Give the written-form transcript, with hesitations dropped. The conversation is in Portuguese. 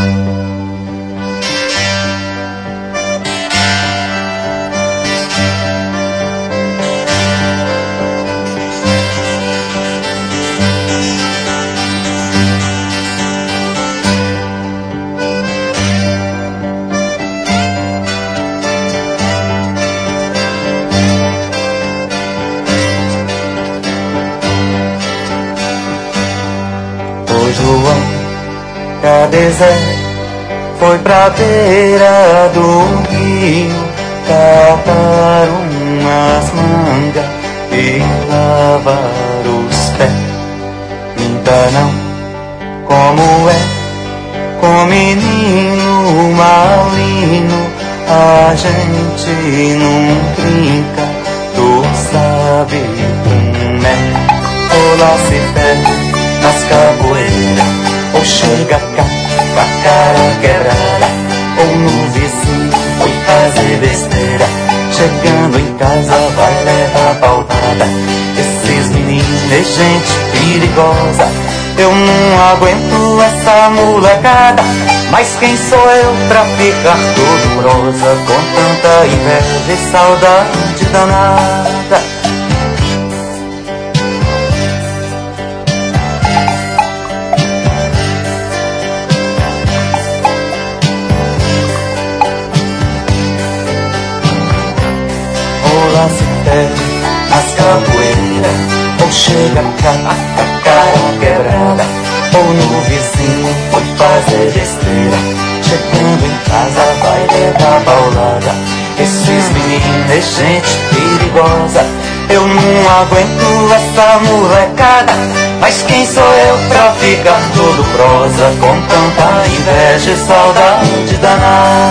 João, cadê Zé? Foi pra beira do rio catar umas mangas e lavar os pés. Minta não, como é, com menino malino a gente não brinca, tu sabe como é. Olá se perde nas capoeiras, ou chega cá com a cara quebrada, ou no vizinho foi fazer besteira, chegando em casa vai levar paulada. Esses meninos é gente perigosa, eu não aguento essa molecada. Mas quem sou eu pra ficar todo rosa, com tanta inveja e saudade danada? Se perde nas capoeiras, ou chega cá com a cara quebrada, ou no vizinho foi fazer besteira, chegando em casa vai levar paulada. Esses meninos é gente perigosa, eu não aguento essa molecada. Mas quem sou eu pra ficar todo prosa, com tanta inveja e saudade danada?